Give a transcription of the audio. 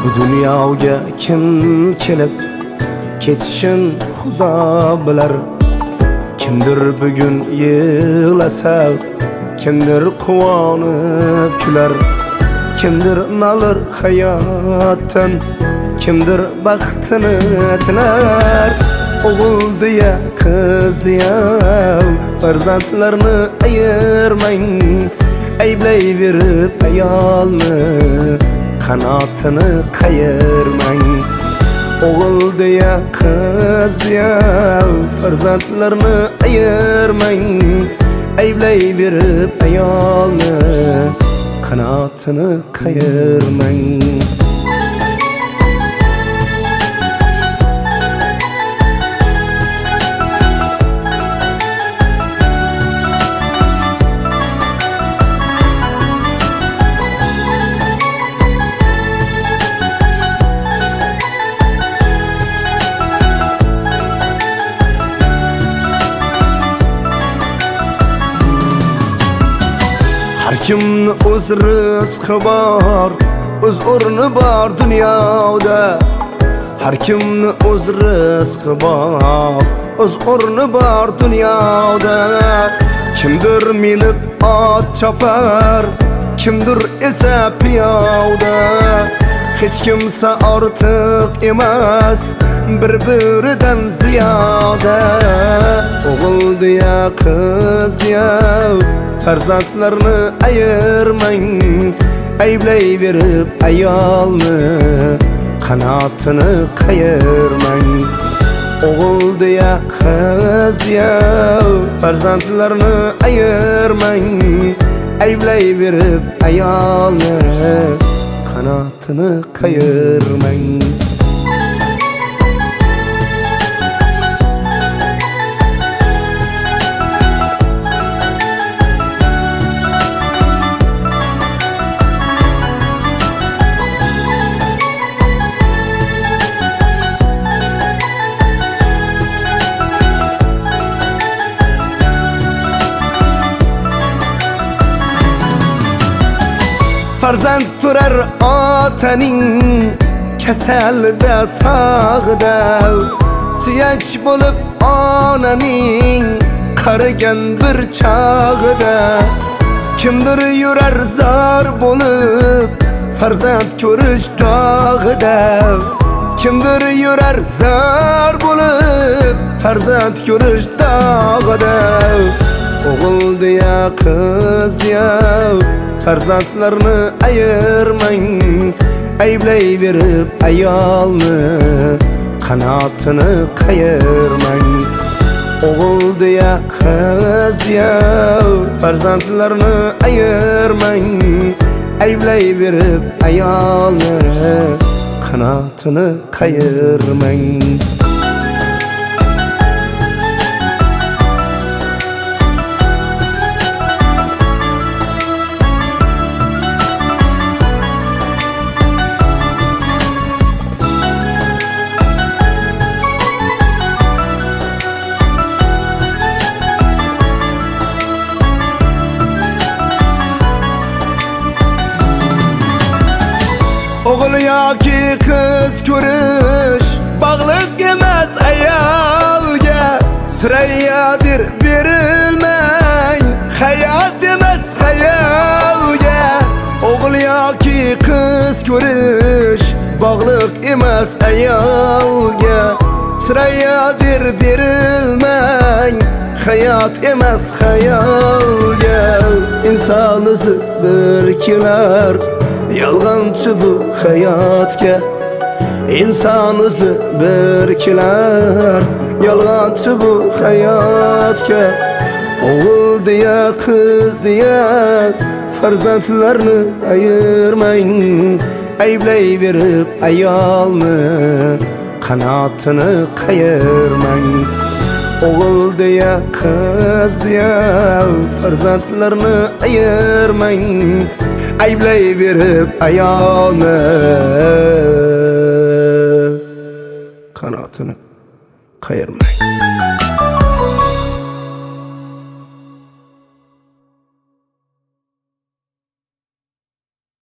dunyoga kim kelib ketishin Xudo bilar. Kimdir bugun yig'lasa, kimdir quvonib kular. Kimdir nalar hayotdan, kimdir baxtini tilar. O'g'il deya, qiz deya farzandlarni ayirmang. Ayblayverib ayolni qanotini qayirmang. O'g'il deya, qiz deya farzandlarni ayirmang. Ayblayverib ayolni qanotini qayirmang. Har kimni o'z rizqi bor, o'z o'rni bor dunyoda. Har kimni o'z rizqi bor, o'z o'rni bor dunyoda. Kimdir minib ot chopar, kimdir esa piyoda. Hech kimsa ortiq emas, bir-biridan ziyoda. O'g'il deya, qiz deya farzandlarni ayirmang. Ayblayverib ayolni qanotini qayirmang. O'g'il deya, qiz deya farzandlarni ayirmang. Ayblayverib ayolni qanotini qayirmang. Farzand turar otaning kasalida sog'ida. Suyak bo'lib onaning qarigan bir chog'ida. Kimdir yurar zor bo'lib farzand ko'rish dog'ida. Kimdir yurar zor bo'lib farzand ko'rish dog'ida. O'g'il deya, qiz deya farzandlarni ayirmang. Ayblayverib ayolni qanotini qayirmang. O'g'il deya, qiz deya farzandlarni ayirmang. Ayblayverib ayolni qanotini qayirmang. O'g'il yoki qiz ko'rish bog'liq emas ayolga. Sirayyadir berilmang, hayot emas xayolga. O'g'il yoki qiz ko'rish bog'liq emas ayolga. Sirayyadir berilmang, hayot emas xayolga. Inson o'zi bir kelar, yolg'onchi bu hayotga. Inson o'zi bir kelar, yolg'onchi bu hayotga. O'g'il deya, qiz deya farzandlarni ayirmang. Ayblayverib ayolni qanotini qayirmang. O'g'il deya, qiz deya farzandlarni ayirmang. Ayblayverib ayolni qanotini qayirmang.